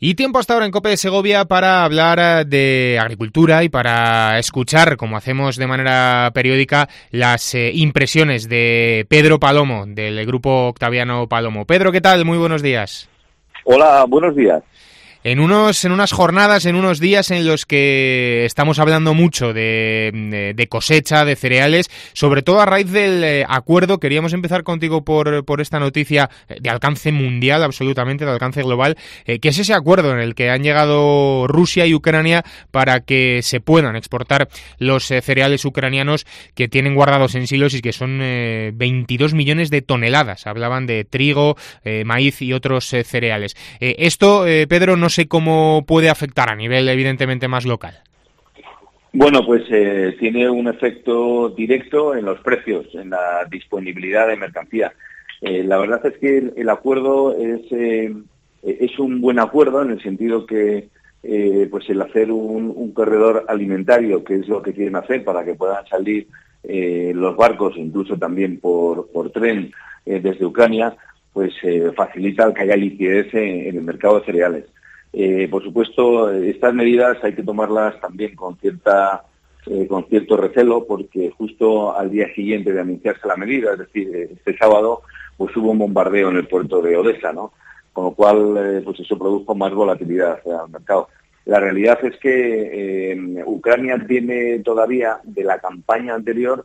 Y tiempo hasta ahora en COPE de Segovia para hablar de agricultura y para escuchar, como hacemos de manera periódica, las impresiones de Pedro Palomo, del grupo Octaviano Palomo. Pedro, ¿qué tal? Muy buenos días. Hola, buenos días. En unas jornadas, en unos días en los que estamos hablando mucho de cosecha, de cereales, sobre todo a raíz del acuerdo. Queríamos empezar contigo por esta noticia de alcance mundial, absolutamente, de alcance global, que es ese acuerdo en el que han llegado Rusia y Ucrania para que se puedan exportar los cereales ucranianos que tienen guardados en silos y que son 22 millones de toneladas. Hablaban de trigo, maíz y otros cereales. Esto, Pedro, no sé cómo puede afectar a nivel evidentemente más local. Bueno, pues tiene un efecto directo en los precios, en la disponibilidad de mercancía. La verdad es que el acuerdo es un buen acuerdo en el sentido que pues el hacer un corredor alimentario, que es lo que quieren hacer para que puedan salir los barcos, incluso también por tren desde Ucrania, pues facilita el que haya liquidez en el mercado de cereales. Por supuesto, estas medidas hay que tomarlas también con cierto recelo, porque justo al día siguiente de anunciarse la medida, es decir, este sábado, pues hubo un bombardeo en el puerto de Odesa, ¿no? Con lo cual, pues eso produjo más volatilidad al mercado. La realidad es que Ucrania tiene todavía de la campaña anterior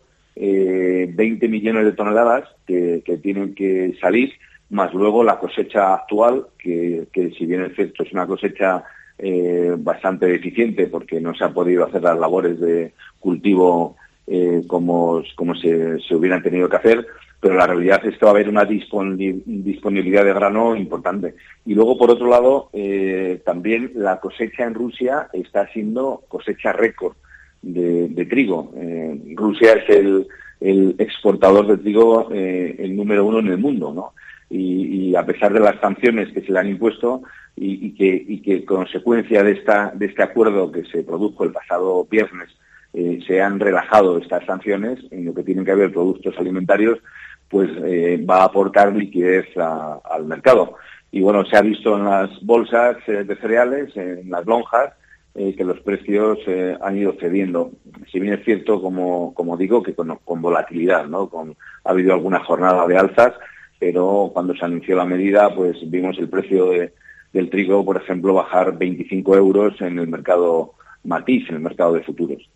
20 millones de toneladas que tienen que salir, más luego la cosecha actual, que si bien es cierto es una cosecha bastante deficiente porque no se ha podido hacer las labores de cultivo como se hubieran tenido que hacer, pero la realidad es que va a haber una disponibilidad de grano importante. Y luego, por otro lado, también la cosecha en Rusia está siendo cosecha récord de trigo. Rusia es el exportador de trigo el número 1 en el mundo, ¿no? Y a pesar de las sanciones que se le han impuesto y que consecuencia de este acuerdo que se produjo el pasado viernes se han relajado estas sanciones en lo que tienen que ver productos alimentarios, pues va a aportar liquidez al mercado. Y bueno, se ha visto en las bolsas de cereales, en las lonjas, que los precios han ido cediendo. Si bien es cierto, como digo, que con volatilidad, ¿no? Ha habido alguna jornada de alzas, pero cuando se anunció la medida, pues vimos el precio del trigo, por ejemplo, bajar 25 euros en el mercado matiz, en el mercado de futuros.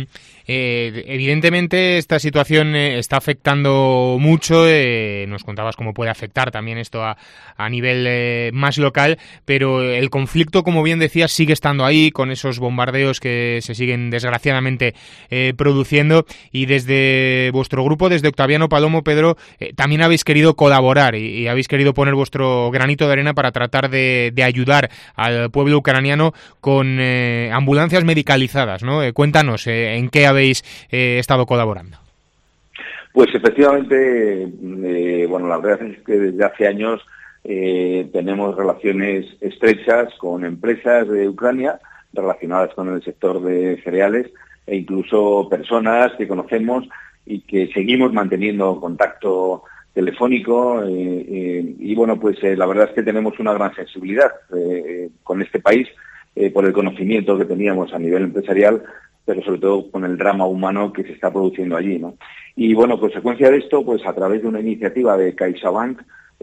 Evidentemente esta situación está afectando mucho, nos contabas cómo puede afectar también esto a nivel más local, pero el conflicto, como bien decías, sigue estando ahí con esos bombardeos que se siguen desgraciadamente produciendo, y desde vuestro grupo, desde Octaviano Palomo, Pedro, también habéis querido colaborar y habéis querido poner vuestro granito de arena para tratar de ayudar al pueblo ucraniano con ambulancias medicalizadas, ¿no? Cuéntanos, ¿en qué habéis estado colaborando? Pues efectivamente, bueno, la verdad es que desde hace años tenemos relaciones estrechas con empresas de Ucrania relacionadas con el sector de cereales e incluso personas que conocemos y que seguimos manteniendo contacto telefónico y bueno, pues la verdad es que tenemos una gran sensibilidad con este país por el conocimiento que teníamos a nivel empresarial, pero sobre todo con el drama humano que se está produciendo allí, ¿no? Y bueno, consecuencia de esto, pues a través de una iniciativa de CaixaBank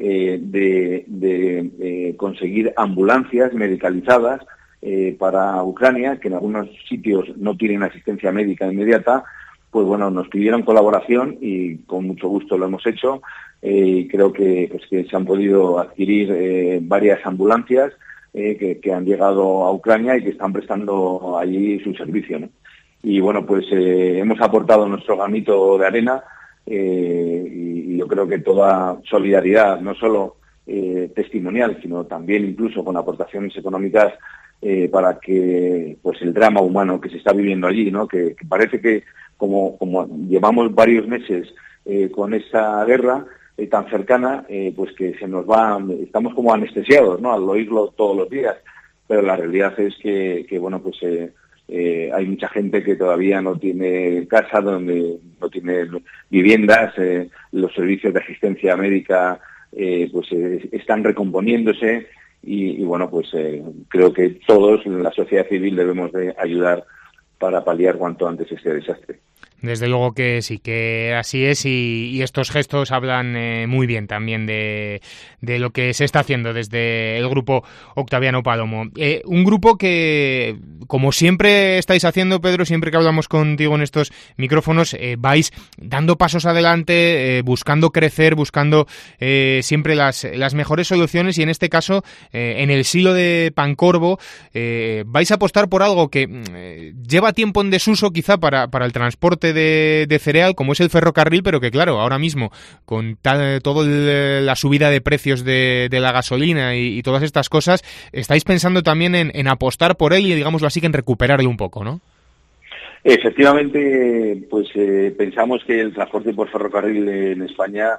de conseguir ambulancias medicalizadas para Ucrania, que en algunos sitios no tienen asistencia médica inmediata, pues bueno, nos pidieron colaboración y con mucho gusto lo hemos hecho. Creo que se han podido adquirir varias ambulancias que han llegado a Ucrania y que están prestando allí su servicio, ¿no? Y bueno, pues hemos aportado nuestro granito de arena y yo creo que toda solidaridad, no solo testimonial, sino también incluso con aportaciones económicas para que pues el drama humano que se está viviendo allí, ¿no? Que parece que como llevamos varios meses con esta guerra tan cercana, pues que se nos estamos como anestesiados, ¿no? Al oírlo todos los días, pero la realidad es que bueno, pues hay mucha gente que todavía no tiene casa, donde no tiene viviendas, los servicios de asistencia médica pues están recomponiéndose y bueno, pues creo que todos en la sociedad civil debemos de ayudar para paliar cuanto antes este desastre. Desde luego que sí, que así es, y estos gestos hablan muy bien también de lo que se está haciendo desde el grupo Octaviano Palomo. Un grupo que, como siempre estáis haciendo, Pedro, siempre que hablamos contigo en estos micrófonos, vais dando pasos adelante, buscando crecer, buscando siempre las mejores soluciones, y en este caso, en el silo de Pancorbo, vais a apostar por algo que lleva tiempo en desuso quizá para el transporte de cereal, como es el ferrocarril, pero que claro, ahora mismo con toda la subida de precios de la gasolina y todas estas cosas, estáis pensando también en apostar por él y, digámoslo así, que en recuperarlo un poco, ¿no? Efectivamente, pues pensamos que el transporte por ferrocarril en España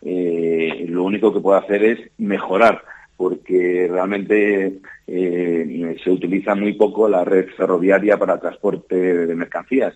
lo único que puede hacer es mejorar, porque realmente se utiliza muy poco la red ferroviaria para transporte de mercancías.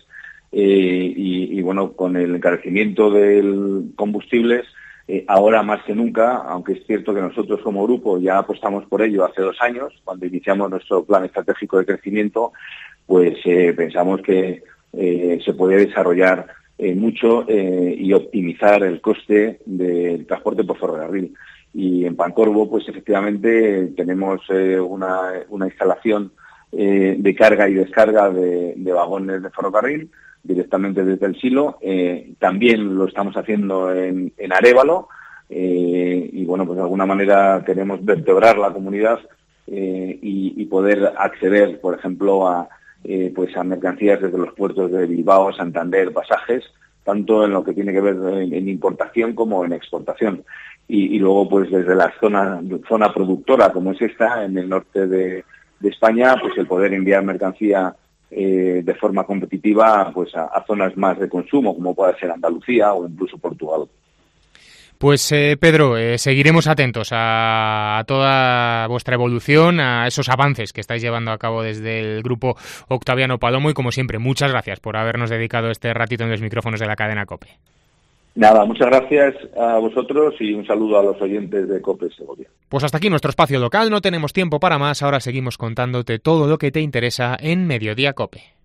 Y bueno, con el encarecimiento del combustibles, ahora más que nunca, aunque es cierto que nosotros como grupo ya apostamos por ello hace 2 años, cuando iniciamos nuestro plan estratégico de crecimiento, pues pensamos que se puede desarrollar mucho y optimizar el coste del transporte por ferrocarril. Y en Pancorbo, pues efectivamente tenemos una instalación de carga y descarga de vagones de ferrocarril directamente desde el silo. También lo estamos haciendo en Arévalo, y bueno, pues de alguna manera queremos vertebrar la comunidad y poder acceder, por ejemplo, a mercancías desde los puertos de Bilbao, Santander, Pasajes, tanto en lo que tiene que ver en importación como en exportación. Y luego, pues desde la zona productora, como es esta, en el norte de España, pues el poder enviar mercancía de forma competitiva pues a zonas más de consumo, como puede ser Andalucía o incluso Portugal. Pues Pedro, seguiremos atentos a toda vuestra evolución, a esos avances que estáis llevando a cabo desde el grupo Octaviano Palomo, y como siempre, muchas gracias por habernos dedicado este ratito en los micrófonos de la cadena COPE. Nada, muchas gracias a vosotros y un saludo a los oyentes de COPE Segovia. Pues hasta aquí nuestro espacio local, no tenemos tiempo para más, ahora seguimos contándote todo lo que te interesa en Mediodía COPE.